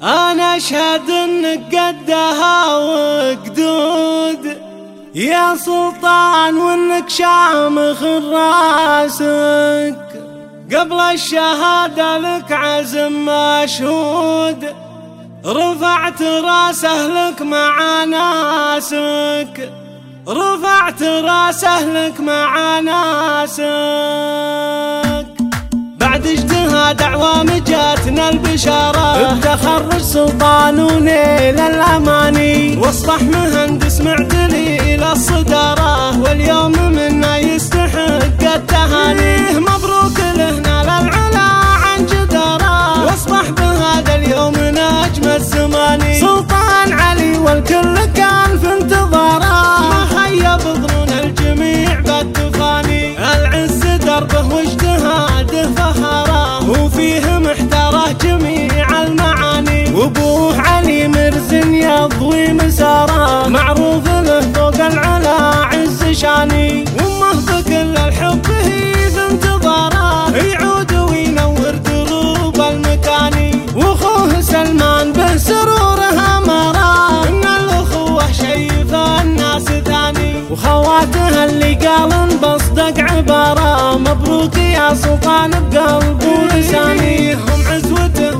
أنا أشهد إنك قدها وقدود يا سلطان، وإنك شامخ راسك قبل الشهادة لك عزم مشهود. رفعت راسه لك مع ناسك، رفعت راسه لك مع ناسك. بعد اجتهاد أعوام جاتنا البشارة بتخرج سلطان ونيل الأماني، واصبح مهندس معتلي إلى الصدارة، واليوم منا يستحق التهاني. مبروك له نال العلا عن جدارة، واصبح بهذا اليوم نجم الزماني. سلطان علي والكل كان في انتظاره، ما خيب ظنون الجميع بالتفاني. العز دربه واجتهاده فخره، وفيه محتاره جميع المعاني. وابوه علي مرزن يضوي مساره، معروف له فوق العلا عز شاني. وامه بكل الحب هي في انتظاره، يعود وينور دروب المكاني. واخوه سلمان به سروره امره، ان الاخوه شيف الناس ثاني. وخواته اللي قالن بصدق عباره، مبروك يا سلطان بقلب ولساني. هم عزوته